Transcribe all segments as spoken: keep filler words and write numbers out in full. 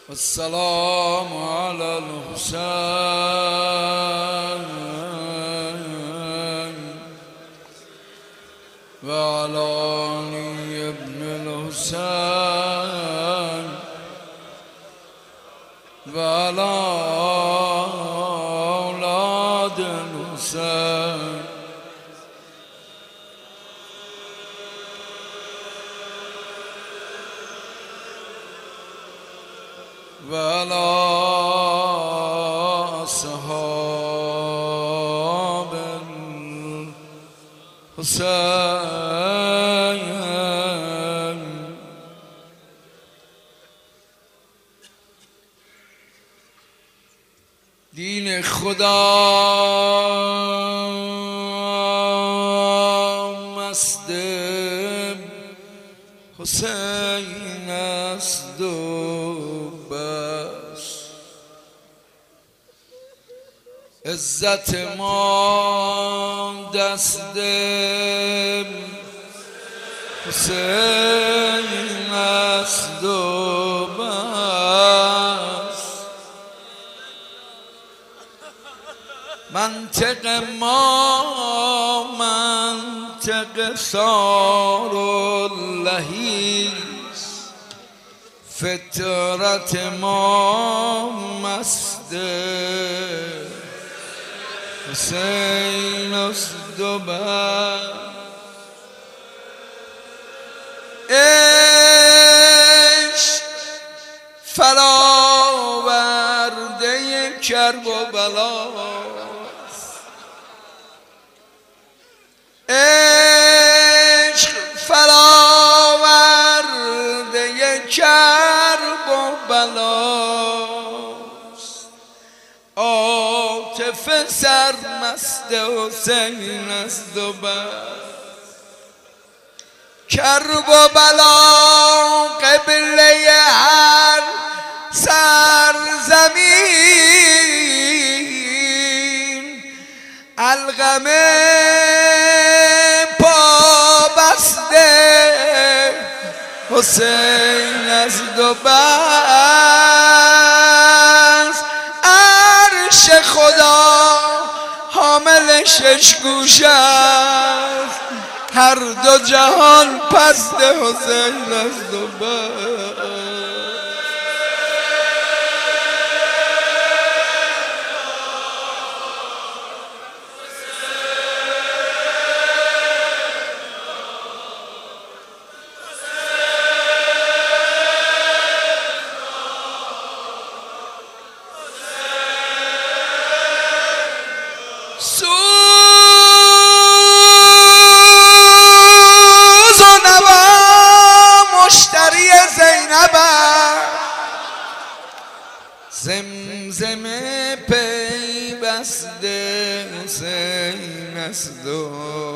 السلام على الحسين وعلى علي ابن الحسين وعلى أولاد الحسين وعلى أصحاب الحسين. دین خدا مست حسین است و بس، عزت ما دست حسین است و بس، منطق ما منطق سار اللهیست، فطرت ما مست حسین است و بس. عشق فراورده کرب و بلاست، عشق فراورده کرب و بلاست، عاطفه سرمست حسین است و بس. کرب و بلا قبله هر سرزمین، القم پابسته حسین است و بس. عرش خدا حامل شش گوش است، هر دو جهان پست حسین است و بس. زمزمه پیوسته حسین است و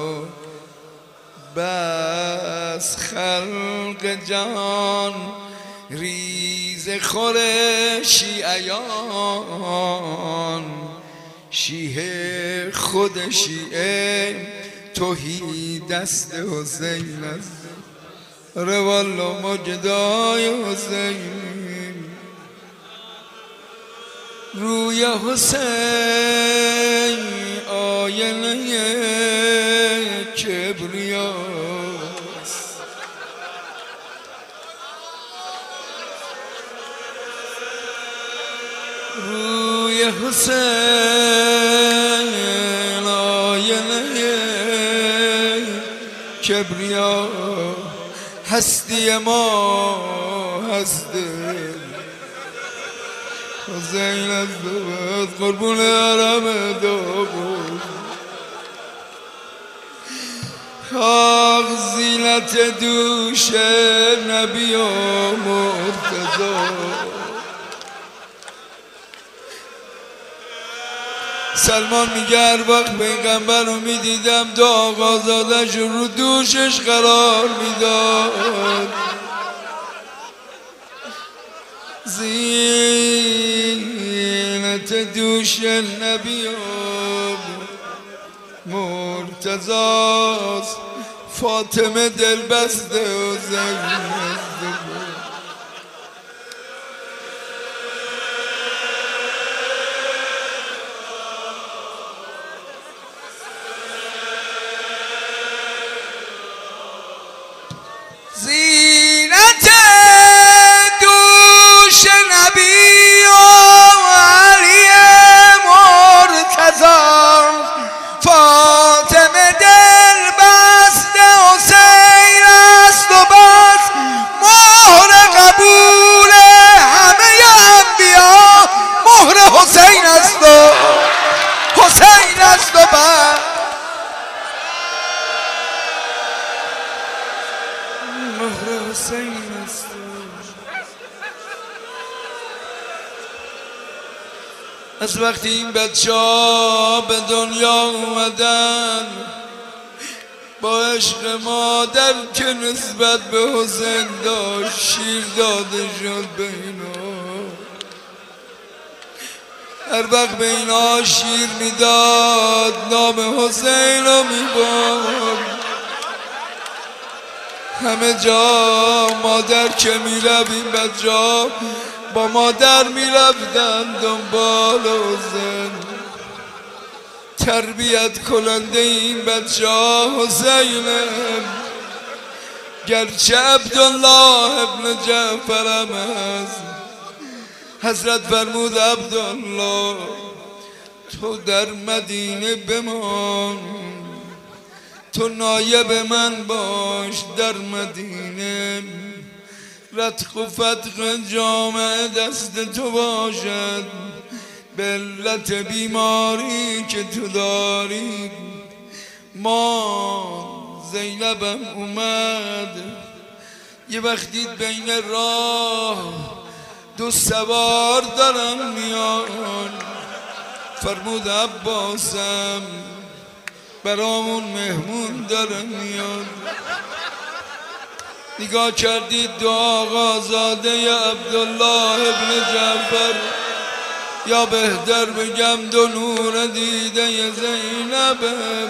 بس. خلق جهان ریز خور شیعیان، شیعه خود شیعه توحید دست حسین است. روالا مجدای حسین، روی حسین آینه کبریاست. روی حسین آینه کبریا، هستی ما هستی حسین است و بس. قربون حرم داوود، خاک زینت دوش نبی و مرتضی. سلمان میگه هر وقت پیغمبر رو میدیدم دو آقازادش رو دوشش قرار میداد. زینت دوش نبی و مرتضاست، فاطمه دل بسته و زینت از وقتی این بچه ها به دنیا اومدن با عشق مادر که نسبت به حسین داشت شیر داده شد به اینا. هر وقت به اینا شیر میداد نام حسین رو میبرد. همه جا مادر که میرفت این بچه ها با مادر میرفتن دنبال حسین. تربیت کننده این بچه ها حسینه، گرچه عبدالله ابن جعفرم هست. حضرت فرمود عبدالله تو در مدینه بمان، تو نایب من باش در مدینه. رتق و فتق جامعه دست تو باشد، به علت بیماری که تو داری. ما زینبم اومد یه وقتی بین راه دو سوار دارن میان. فرمود عباسم برامون مهمون دارن میان. نگاه کردید دو آقازاده یا عبدالله ابن جعفر، یا بهتر بگم دو نور دیده ی زینبم،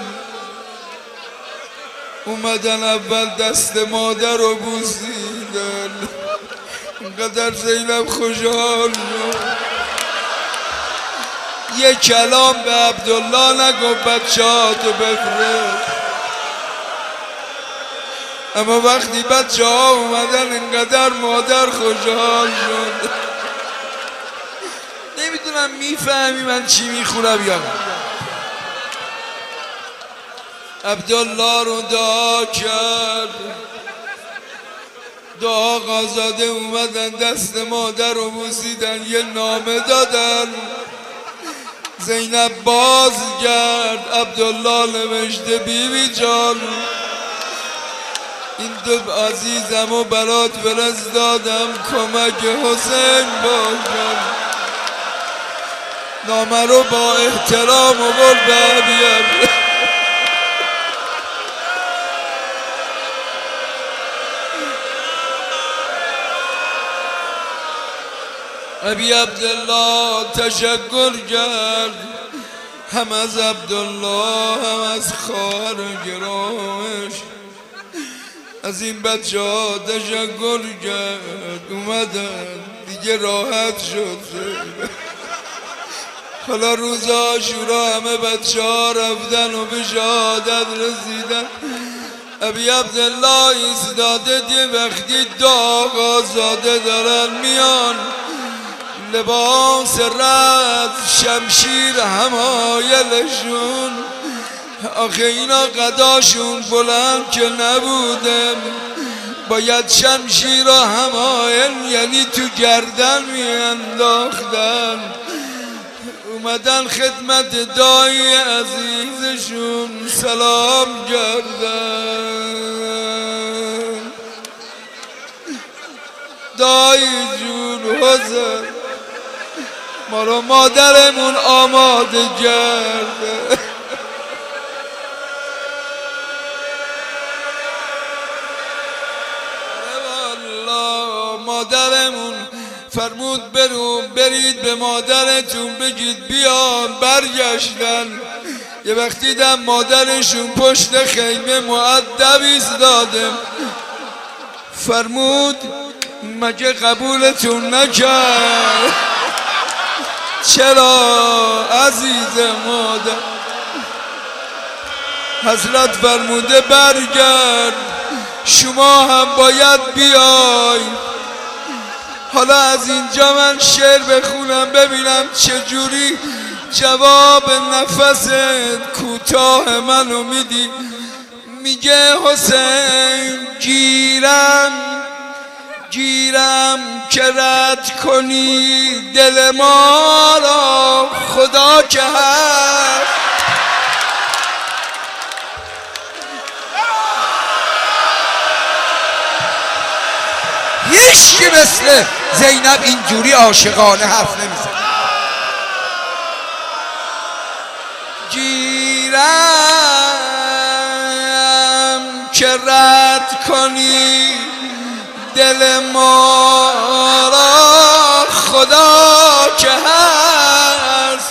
اومدن اول دست مادر رو بوسیدن. اینقدر زینب خوشحال شد یه کلام به عبدالله نگفت بچه‌هاتو بفرست. اما وقتی بچه ها اومدن اینقدر مادر خوشحال شد. نمیدونم میفهمی من چی میخونم یا نه. عبدالله رو دعا کرد، دو آقازاده اومدن دست مادر رو بوسیدن، یه نامه دادن. زینب باز کرد، عبدالله نوشته بیبی جان این دو عزیزم و برات فرستادم کمک حسین باشم. نامه رو با احترام و قول بیار. ابی عبدالله تشکر کرد، هم از عبدالله هم از خواهر گرامش، از این بچه ها تشکر کرد. اومدن دیگه راحت شد. حالا روز عاشورا همه بچه ها رفتن و به شهادت رسیدن. ابی عبدالله ایستاده دی وقتی دو آقازاده دارن میان، لباس رد شمشیر همایلشون. آخه اینا قداشون بلند که نبودم، باید شمشیر و همایل یعنی تو گردن میانداختن. اومدن خدمت دایی عزیزشون سلام کردن. دایی جون حسین ما رو مادرمون آماده کرده. مادرمون فرمود برو برید به مادرتون بگید بیان. برگشتن یه وقتی دیدم مادرشون پشت خیمه مؤدب ایستاده. فرمود مگه قبولتون نکرد؟ چرا عزیز مادر؟ حضرت فرموده برگرد، شما هم باید بیای. حالا از اینجا من شعر بخونم ببینم چجوری جواب نفس کوتاه منو میدی. میگه حسین گیرم گیرم که رد کنی دل ما را، خدا که هست هیچ کی مثل زینب اینجوری عاشقانه حرف نمیزنه. میرم که رد کنی دل ما را، خدا که هست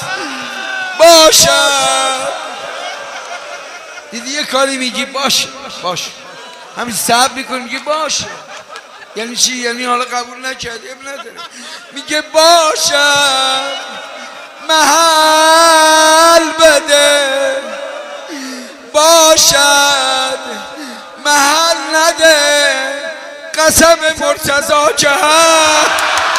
باشد. دیدی یه کاری میگی باشه باشه، همین صبر میکنی میگه باشه. یعنی چی؟ یعنی حالا قبول نکردی اب نداره، میگه باشد محل بده، باشد محل نده، قسم مرتضی که هست.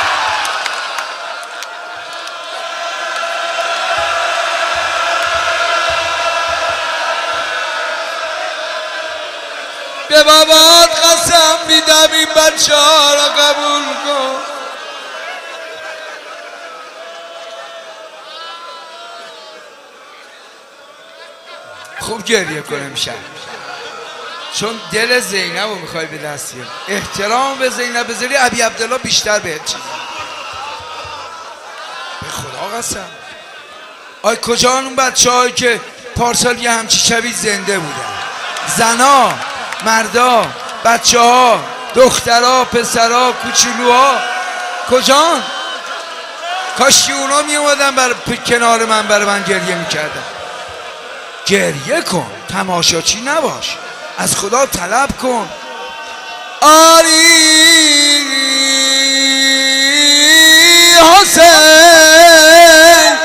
به بابات قسم میدم این بچه ها را قبول کن. خوب گریه کنم شب، چون دل زینب رو میخوای به دست بیاری. احترام به زینب بذاری ابی عبدالله بیشتر بهت چیز. به خدا قسم. آی کجا اون بچه هایی که پارسال یه همچی شبی زنده بودن؟ زنا، مردا، بچه ها، دخترها، پسرها، کوچولوها کجا؟ کاشکی اونا می اومدن بر کنار من، برای من گریه میکردن. گریه کن، تماشاچی نباش، از خدا طلب کن. آری حسین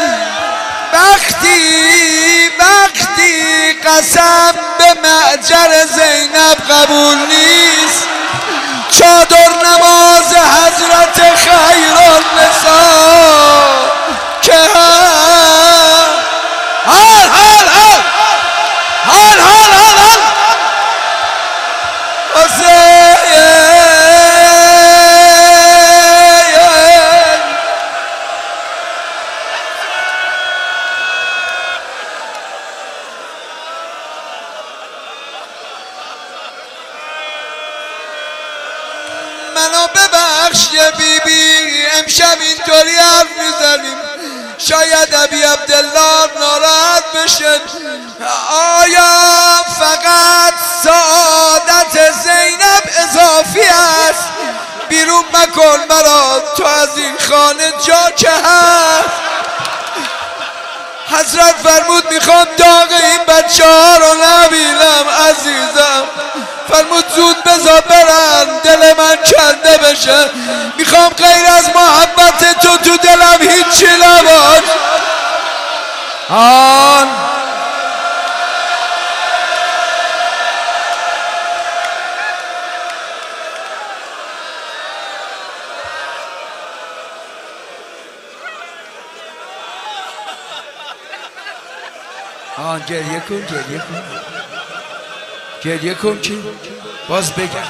وقتی وقتی قسم به معجر زینب قبول نیست، چادر نماز حضرت خیرالنساء که حال حال حال حال حال حال حال حسین منو ببخش یه بی بی، امشب اینطوری حرف میزنیم شاید ابی عبدالله ناراحت بشه. آیا فقط سعادت زینب اضافی است؟ بیرون مکن مرا تو از این خانه جا که هست. حضرت فرمود میخوام داغ این بچه ها رو نبینم عزیزم. فرمود زود بذار برن دل من کنده بشه. میخوام غیر از محبت تو تو دلم هیچی نباش. آن آن گریه کن گریه کن گریه کن که باز بگم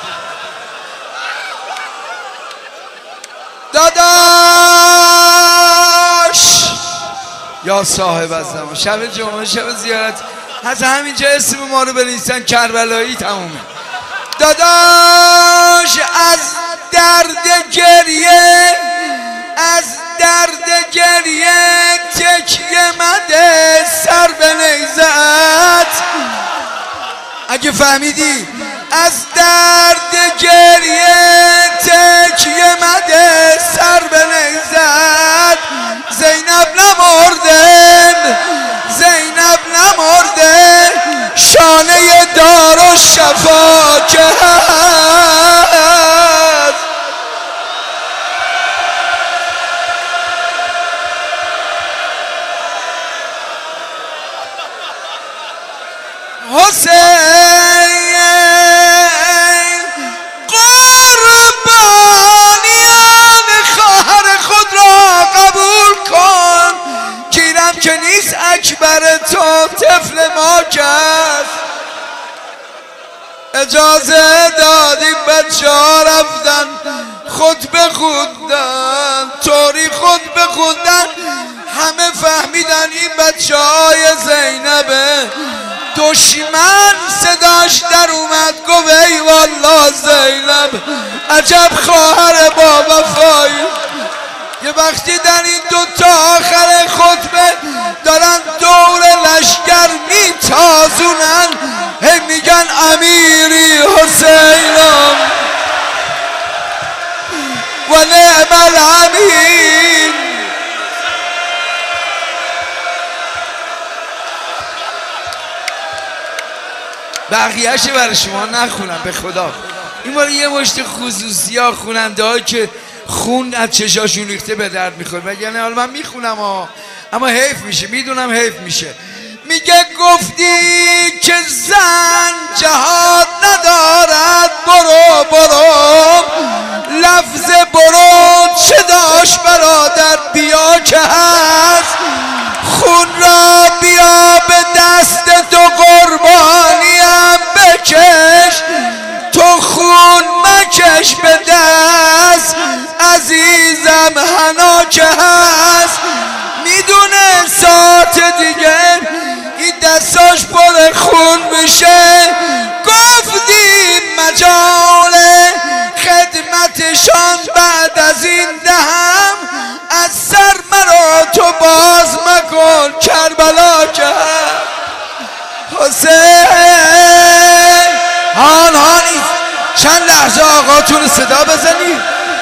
داداش یا صاحب الزمان. شب جمعه شب زیارت از همینجا اسم ما رو بنویسن کربلایی تمومه. داداش از درد گریه از درد گریه تکیه مده سر به نیزت. اگه فهمیدی از درد گریه تکیه مده سر به نیزت. زینب نمرده زینب نمرده شانه دار و شفا که هست. حسین قربانیان خواهر خود را قبول کن. کیرم که نیست اکبر تو طفل ما کرد. اجازه دادیم بچه ها رفتن خود بخوندن طوری خود بخوندن همه فهمیدن این بچه های زینبه. دشمن صداش در اومد گفت ای والله زینب عجب خواهر با وفایی. یه وقتی در این دوتا آخر خطبه دارن دور لشگر میتازونن هی میگن امیری حسینم و نعم الامین. بقیهش برای شما نخونم به خدا. این بار یه مشت خصوصی ها خوننده ها که خون از چشاشون ریخته به درد میخوره، وگرنه حالا من میخونم ها، اما حیف میشه، میدونم حیف میشه. میگه گفتی که زن جهاد ندارد، برو برو لفظ برو چه داشت برادر، بیا که هست خون را بیا به دست تو قربانیم بکش، تو خون مکش به دست عزیزم حنا که هست. میدونه ساعت دیگه این دستاش پر خون میشه، گفتیم مجال خدمتشان بعد از این دهم، از سر مرا تو باز مکن کربلا که حسین. هان هانی چند لحظه آقاتون صدا بزنی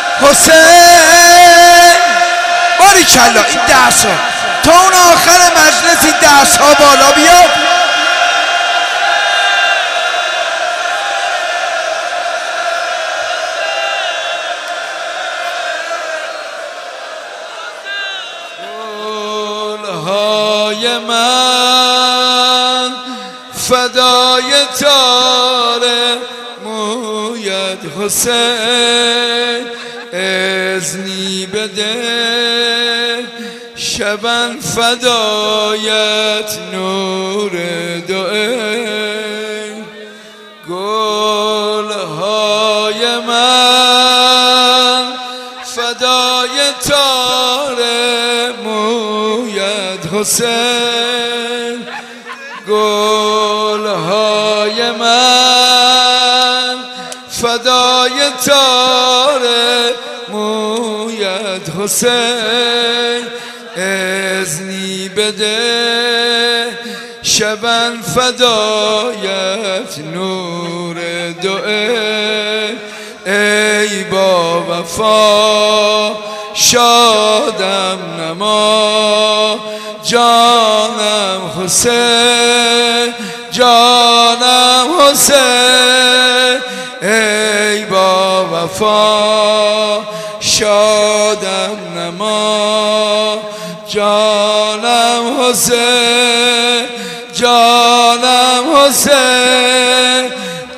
حسین. باری کلا این درس ها تا اون آخر مجلس این درس ها بالا بیاد. گلهای من فدای تار مویت حسین، اذنی بده شبن فدایت نور دوئه. گلهای من فدای تار مویت حسین، گلهای من فدای تار مویت حسین، اذنی بده شبن فدایت نور دوئه. ای با وفا شادم نما جانم حسین، جانم حسین. ای با وفا شادم نما جانم حسین، جانم حسین.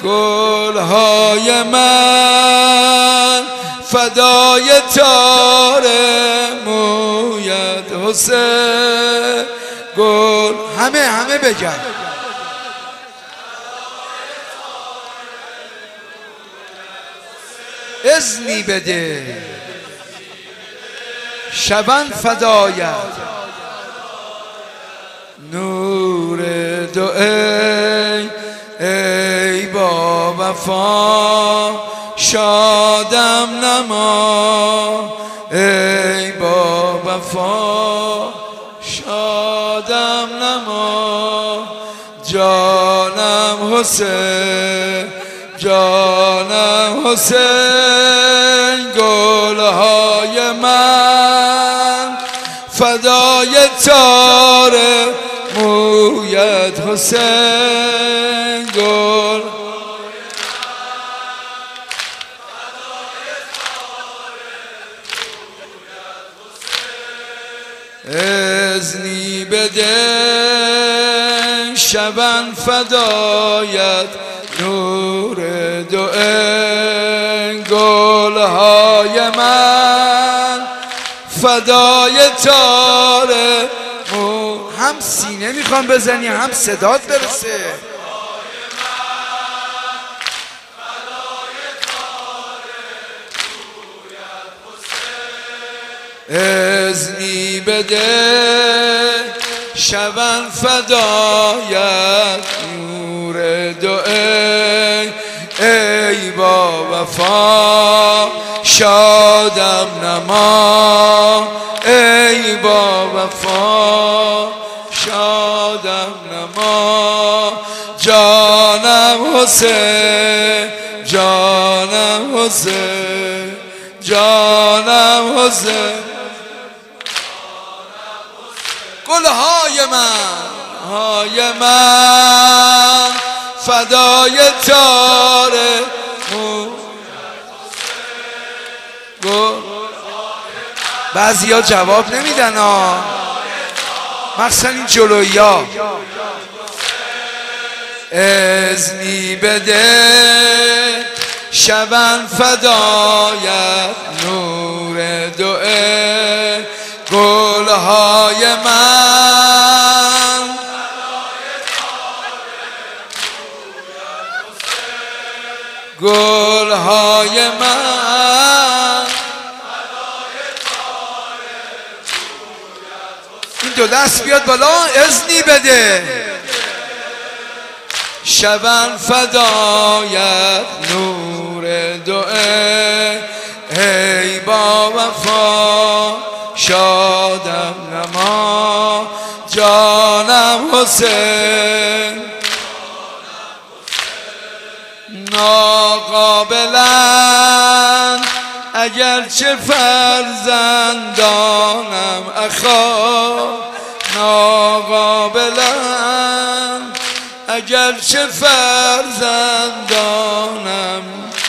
گلهای من فدای تار مویت حسین. گل همه همه بگن اذنی بده شبن فدایت نور دوئه. ای با وفا شادم نما، ای با وفا شادم نما جانم حسین، جانم حسین. گلهای من فدای تار مویت حسین، گل اذنی بده شبن فدایت نور دوئه. گلهای من فدای تار مو. هم سینه میخوام بزنی هم صدات برسه. اذنی بده شبن فدایت نور دوئه. ای با وفا شادم نما، ای با وفا شادم نما جانم حسین جانم حسین جانم حسین گلهای من های من فدای تاره بعضی ها جواب نمیدن ها مخصوصا این جلویی ها اذنی بده شبن فدایت نور دوئه گلهای من گلهای من این دو دست بیاد بالا اذنی بده شبن فدایت نور دوئه ای با وفا شادم نما جانم حسین ناقابلن اگرچه فرزندانم اخا ناقابلن اگرچه فرزندانم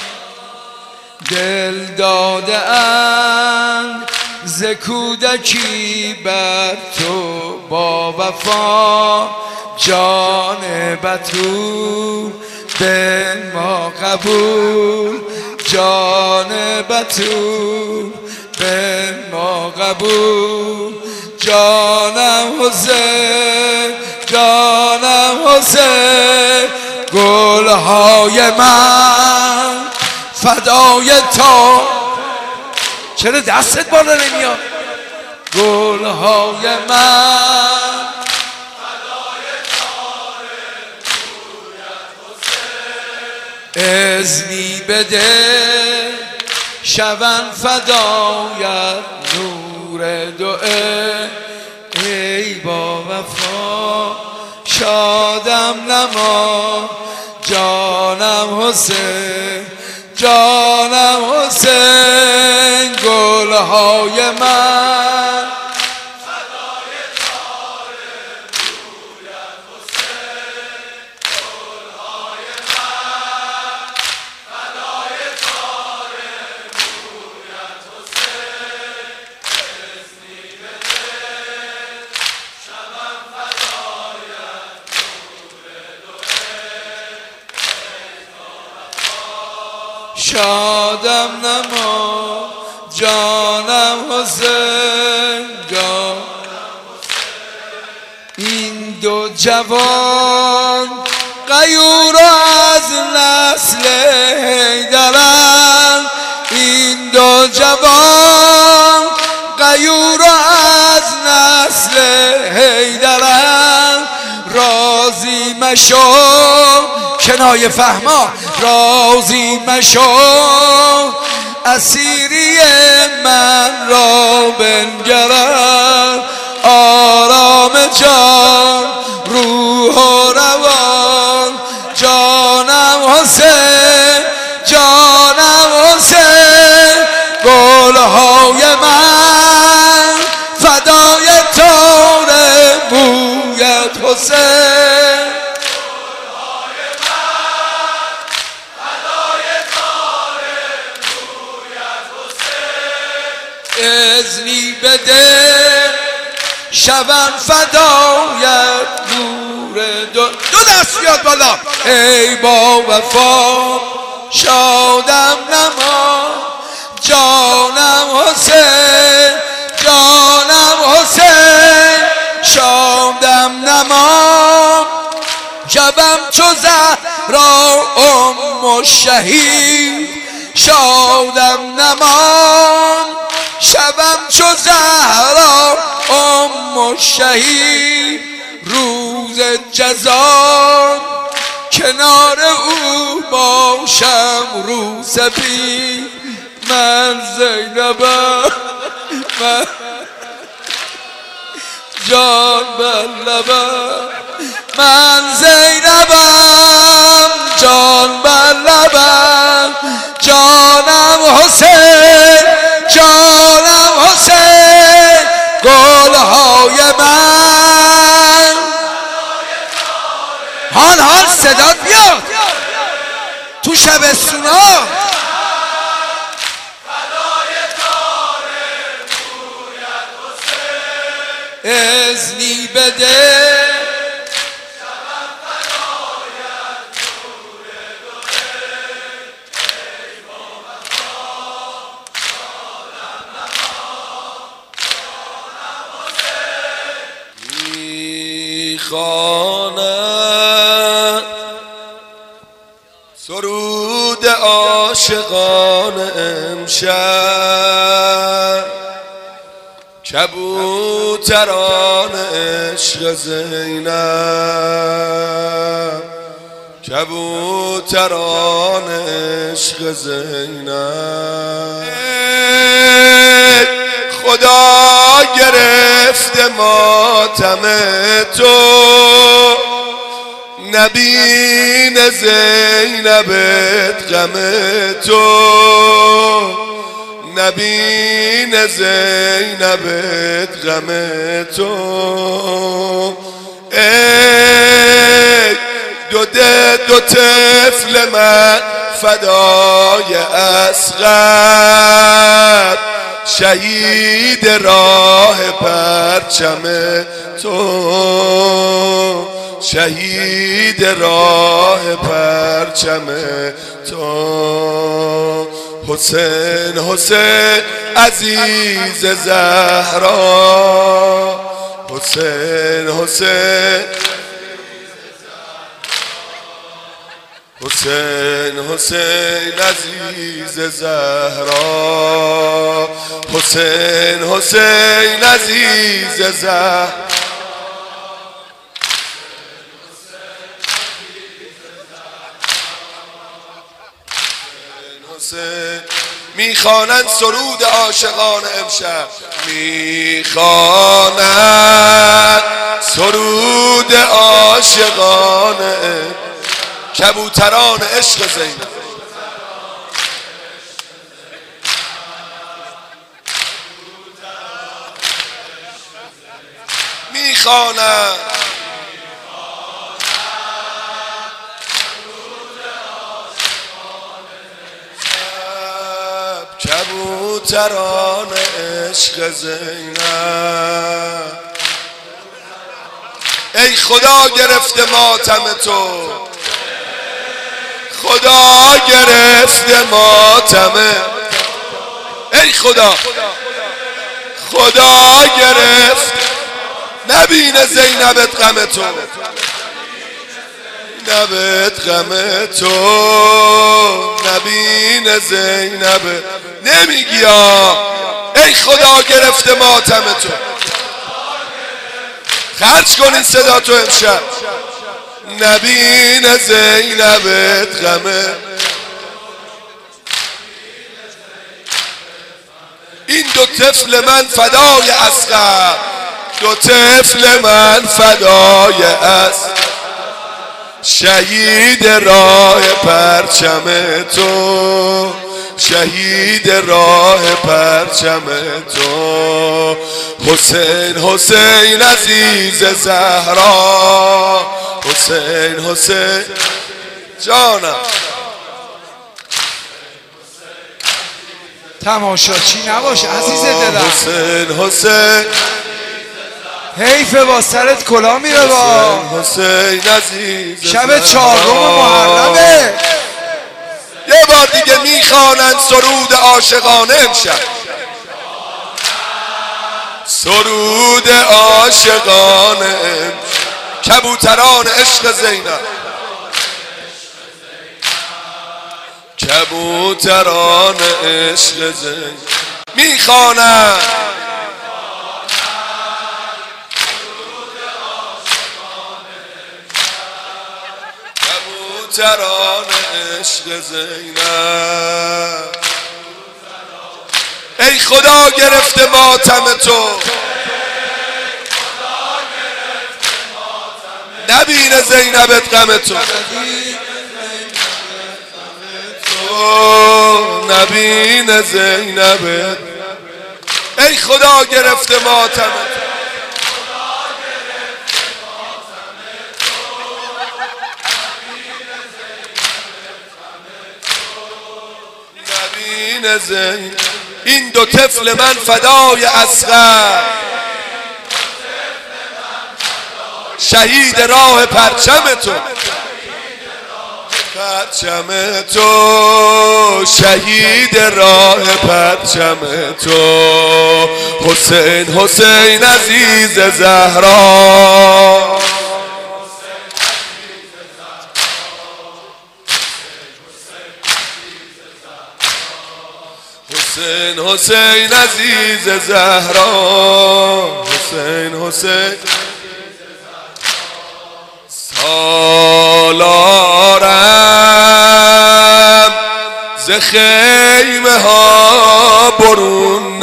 دل داده اند ز کودکی بر تو با وفا جان بتول به ما قبول جان بتول به ما قبول جانم حسین جانم حسین گلهای من فدای تو چرا دستت بالا نمیاد گلهای من اذنی بده شبن فدایت نور دوئه ای با وفا شادم نما جانم حسین جانم حسین گلهای من فدای تار رویت حسین گلهای من فدای تار رویت حسین اذنی بده شبم فدایت نور دوئه شادم نما جانم حسین این دو جوان غیور از نسل حیدرند این دو جوان غیور از نسل حیدرند راضی مشو کنایه فهما راضی مشو اسیری من را بنگرد آرام جان روح و روان جانم حسین جانم حسین گلهای من فدای تار بویت حسین اذنی بده شبن فدایت نور دو دو دست بیاد بالا ای با وفا شادم نما جانم حسین جانم حسین شادم نما شبم چو زهرا ام شهید شادم نما شبم چو زهرا ام شهید روز جزا کنار او باشم رو سپید من زینبم من جان بر لبم من زینبم جان بر لبم جانم حسین جانم حسین گلهای من حال حال صدات بیاد تو شبستونا اذنی بده میخواند سرود عاشقان امشب کبوتران عشق زینب کبوتران عشق زینب خدا گرفت ماتم تو نبین زینبت غم تو نبین زینبت غم تو ای دو دو طفل من فدای اصغر شهید راه پرچم تو شهید راه پرچم تو حسین حسین عزیز زهرا حسین حسین حسین حسین عزیز زهرا حسین حسین عزیز زهرا میخوانند سرود عاشقان امشب میخوانند سرود عاشقان کبوتران عشق زینب میخوانند کبوتران عشق زینب ای خدا گرفته ماتم تو خدا گرفته ماتم ای خدا خدا گرفت نبین زینبت غم تو نبت غم تو نبین زینب نمیگی ها ای خدا گرفته ماتم تو خرج کنین صدا تو امشب نبین زینبت غم این دو طفل من فدای اصغر دو طفل من فدای اصغر شهید راه پرچم تو شهید راه پرچم تو حسین حسین عزیز زهرا حسین حسین جانم تماشاچی نباش عزیز دلم حسین حسین حیف با سرت کلا میره با حسین عزیز شب چهارم محرمه یه بار دیگه میخوانند سرود عاشقانه امشب سرود عاشقانه کبوتران عشق زینب کبوتران عشق زینب میخوانند کبوتران عشق زینب ای خدا گرفته ماتم تو نبینه زینبت غم تو، نبینه زینبت. ای خدا گرفته ماتمت، نبینه زینب. این دو طفل من فدای اصغر، شهید راه پرچم تو، پرچم تو، شهید راه پرچم تو. حسین حسین عزیز زهرا، حسین حسین عزیز زهرا، حسین حسین سالارم ز خیمه ها برون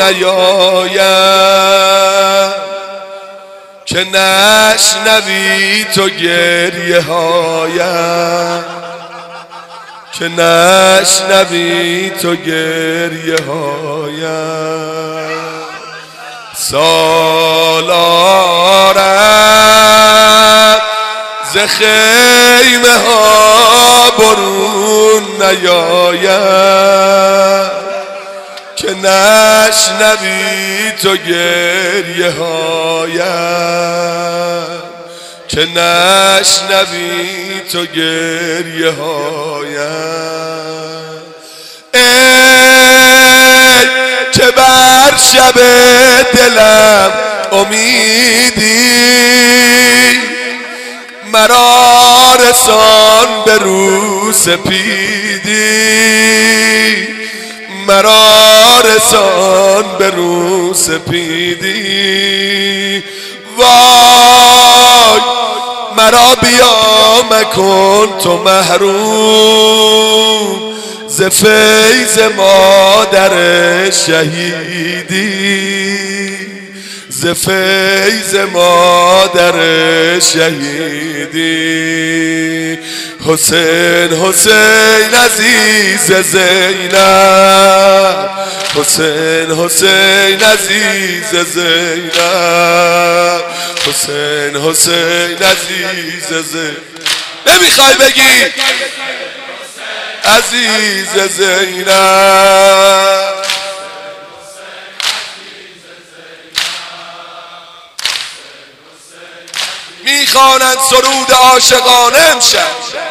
نیایم که نشنوی تو گریه هایم، که نشنوی تو گریه هایم. سالارم ز خیمه ها برون نیایم که نشنوی تو گریه هایم، که نشنوی تو گریه هایم. ای که بر شب دلم امیدی، مرا رسان به رو سپیدی، مرا رسان به رو سپیدی. وای مرا بیا مکن تو محروم ز فیض مادر شهیدی، ز فیض مادر شهیدی. حسین حسین عزیز زینب، حسین حسین عزیز زینب، حسین حسین عزیز زینب. نمیخوای بگی عزیز زینب؟ میخوانند سرود عاشقانه امشب،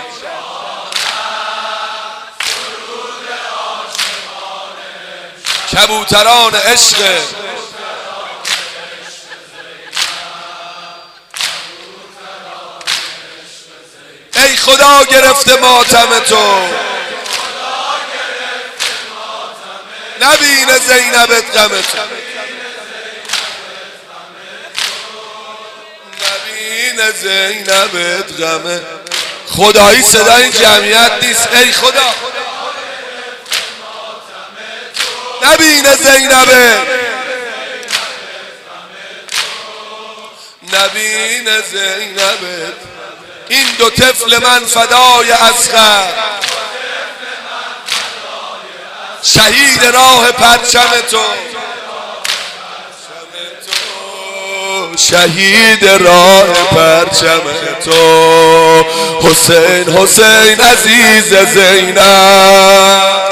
کبوتران عشق. ای خدا گرفته ماتم تو، نبینه زینبت غم تو، نبینه زینبت غم. خدایی صدای این جمعیت نیست. ای خدا نبینه زینبت، نبینه زینبت. این دو طفل من فدای اصغر، شهید راه پرچم تو، شهید راه پرچم تو. حسین حسین عزیز زینب،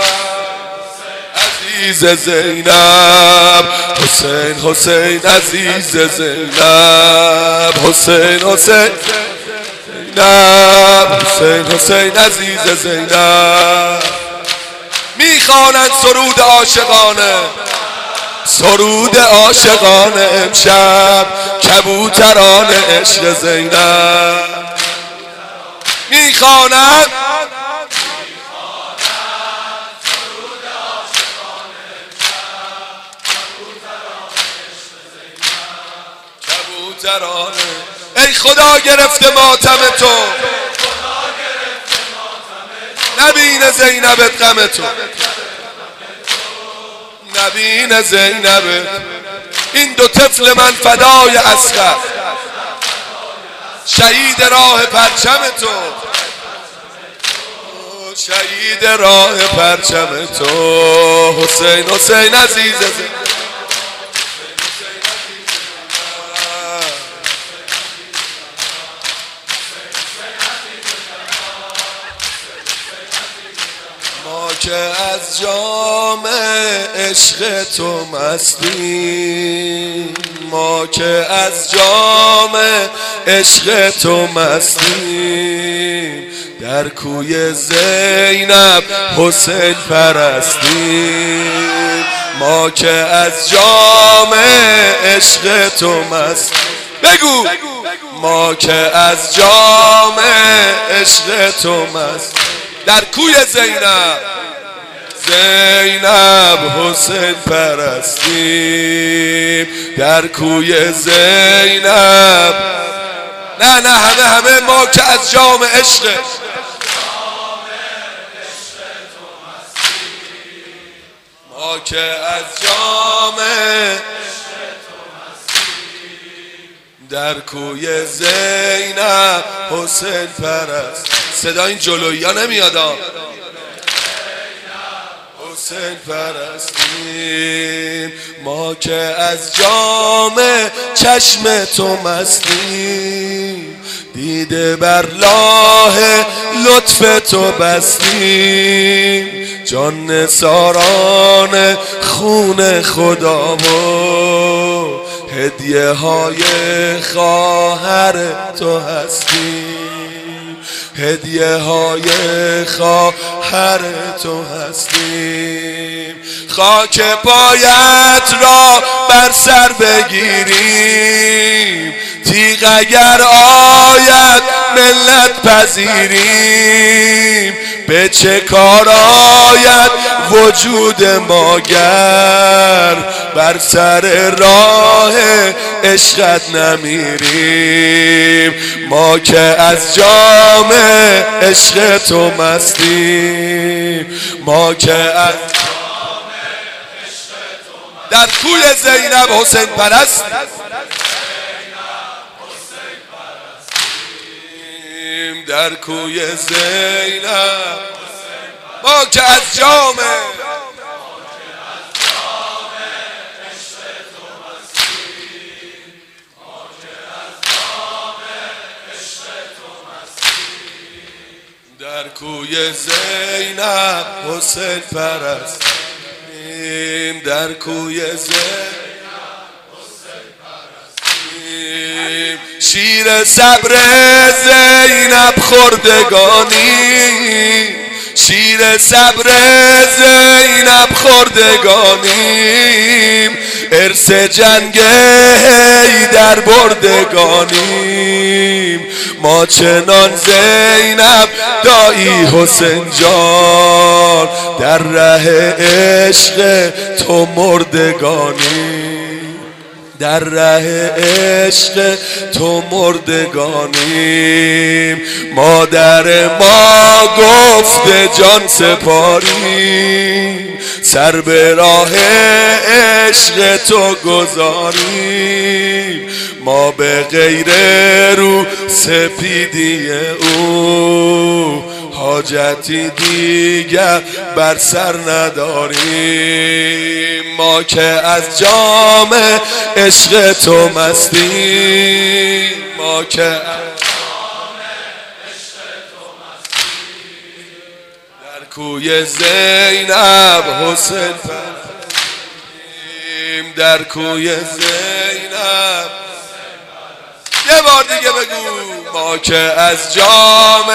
عزیز زینب، حسین حسین عزیز زینب، حسین حسین زینب، حسین حسین عزیز زینب. میخوانند سرود عاشقانه، سرود عاشقانه امشب، کبوتران عشق زینب. میخوانند کبوتران. ای خدا گرفته ماتم تو، نبینه زینبت غم تو، نبینه زینبت. این دو طفل من فدای اصغر، شهید راه پرچم تو، شهید راه پرچم تو، حسین حسین عزیز ما که از جام عشق تو مستیم، ما که از جام عشق تو مستیم، در کوی زینب حسین پرستیم، ما که از جام عشق تو مستیم. بگو ما که از جام عشق تو مستیم، در کوی زینب زینب حسین پرستیم، در کوی زینب. نه نه همه همه ما که از جام عشق، ما که از جام در کوی زینب حسین پرست. صدا این جلویی ها نمیاد، حسین پرستیم، ما که از جام چشم تو مستیم، دیده بر لاه لطف تو بستیم، جان نثاران خون خدا و هدیه های خواهر تو هستیم، هدیه های خواهر تو هستیم. خاک پایت را بر سر بگیریم، تیغ اگر آید ملت پذیریم، به چه کار آید وجود ما گر بر سر راه عشقت نمیریم، ما که از جام عشق تو مستیم، ما که از جام عشق تو در کوی زینب حسین پرست، در کوی زینب ما که از جام در کوی زینب حسین پرستیم، در کوی زینب شیر صبر زینب خوردگانی، شیر صبر زینب خوردگانیم، ارث جنگ حیدر بردگانیم، ما چنان زینب دایی حسین جان، در ره عشق تو مردگانیم، در ره عشق تو مردگانیم، مادر ما گفته جان سپاریم، سر به راه عشق تو گذاریم، ما به غیر رو سپیدی او حاجتی دیگر بر سر نداریم، ما که از جام عشق تو مستیم، ما که از جام عشق تو مستیم، در کوی زینب حسین پرستیم، در کوی زینب. یه بار دیگه بگو ما که از جام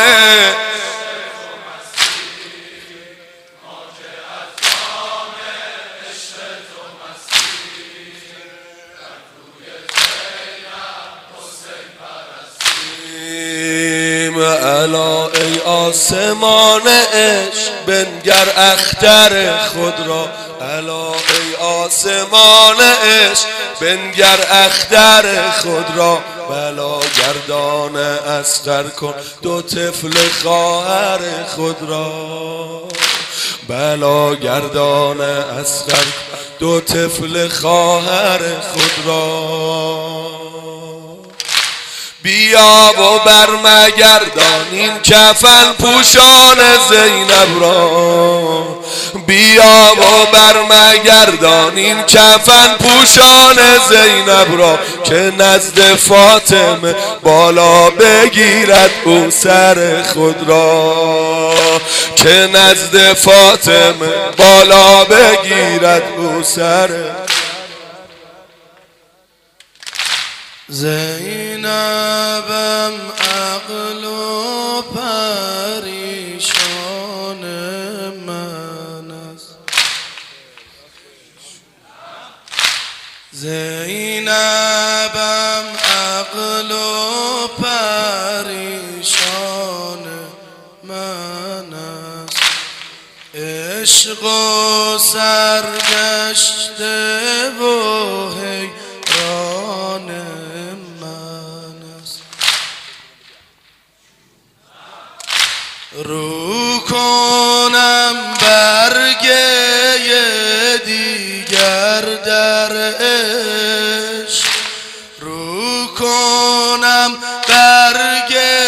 الا ای آسمان عشق بنگر اختر خود را، الا ای آسمان عشق بنگر اختر خود را، بلا گردان اصغر کن دو طفل خواهر خود را، بلا گردان اصغر دو طفل خواهر خود را. بیا و برمگردان این کفن پوشان زینب را، بیا و برمگردان این کفن پوشان زینب را، که نزد فاطمه بالا بگیرد او سر خود را، که نزد فاطمه بالا بگیرد او سر. زینبم عقل و پریشان من است، زینبم عقل و پریشان من است، عشق و سرگشته و حیران رو کنم برگه دیگر در عشق، رو کنم برگه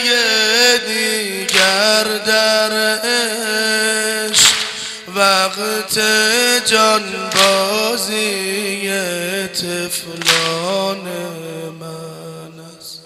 دیگر در عشق، وقت جانبازی طفلان من است.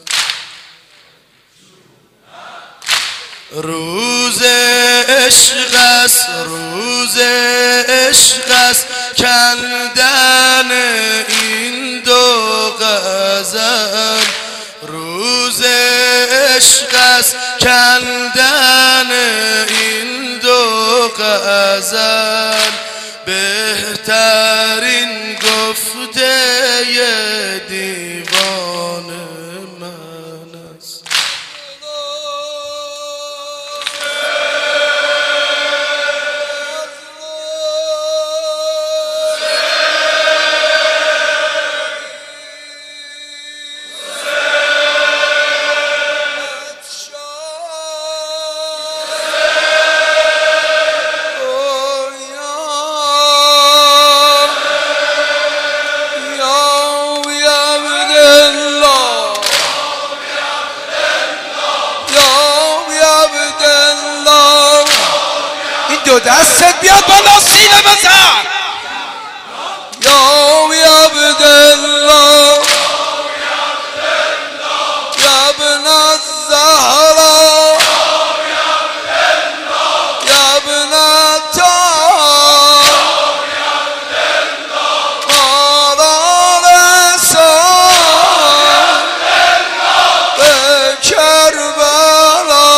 روز عشق است، روز عشق است، کندن این دو غزل، روز عشق است، کندن این دو غزل، بهترین گفته دیوان من است. دو دستت بیاد بالا سینه بزن. یا عبدالله یا ابن الزهرا یا ابن الطاهر ما رسال به کربلا،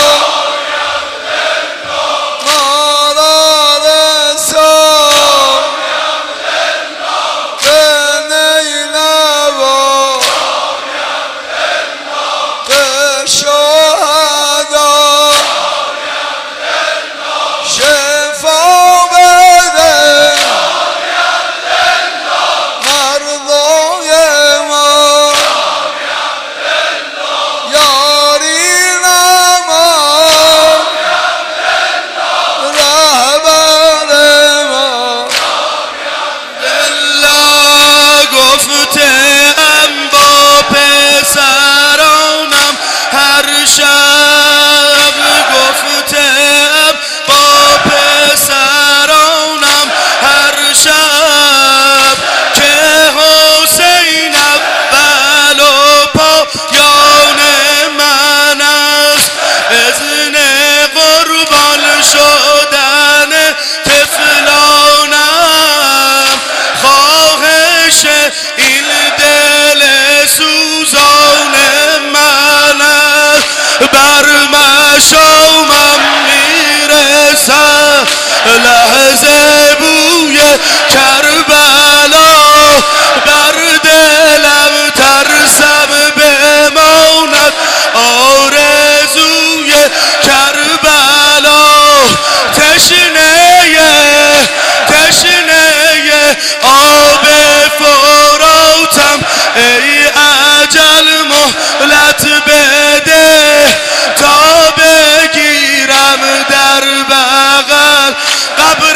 شومم میرسم لحظه بوی کربلا، بر دلم ترسم بماند آرزوی کربلا، تشنه تشنه آب فراتم ای اجل مهلت بده، تا بگیرم در بغل قبر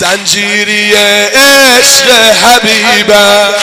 زنجیری عشق حبیبم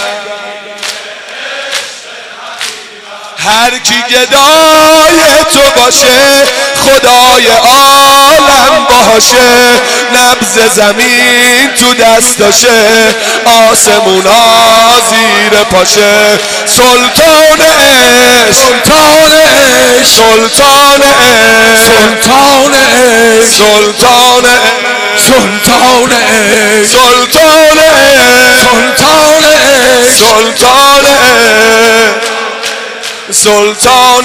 هر کی گدای تو باشه خدای عالم باشه نبض زمین تو دستاشه آسمونا زیر پاشه سلطان عشق سلطان عشق سلطان عشق سلطان عشق سلطان عشق سلطان عشق سلطان عشق سلطان عشق سلطان عشق سلطان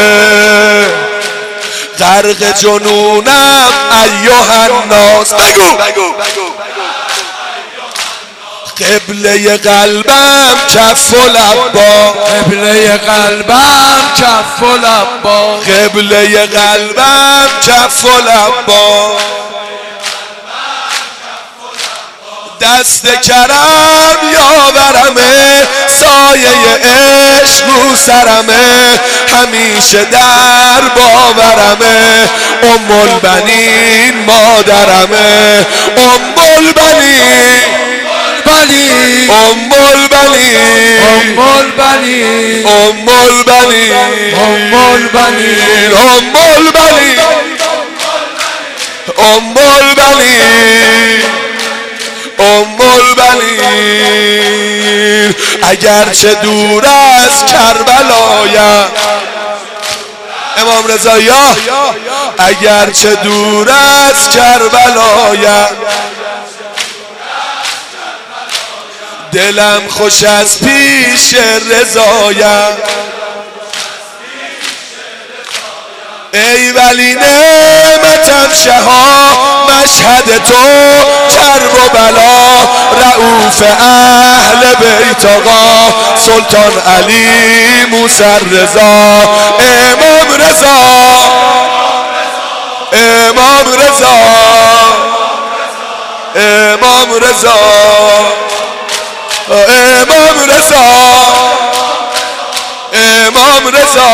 غرق جنونم ایها الناس بگو قبله قلبم کف و لبا قبله قلبم کف و لبا قبله قلبم کف و لبا دست کرم یاورمه سایه عشق رو سرمه همیشه در باورمه ام البنین مادرمه ام البنین ام البنین ام البنین ام البنین ام البنین ام البنین ام البنین ام البنین اگرچه دور از کربلایم امام رضا یا اگرچه دور از کربلایم دلم خوش از پیش رضایم ای ولی نعمتم شها مشهد تو کرب و بلا رؤوف اهل بیت آقا سلطان علی موسی رضا امام رضا امام رضا امام رضا امام رضا امام رضا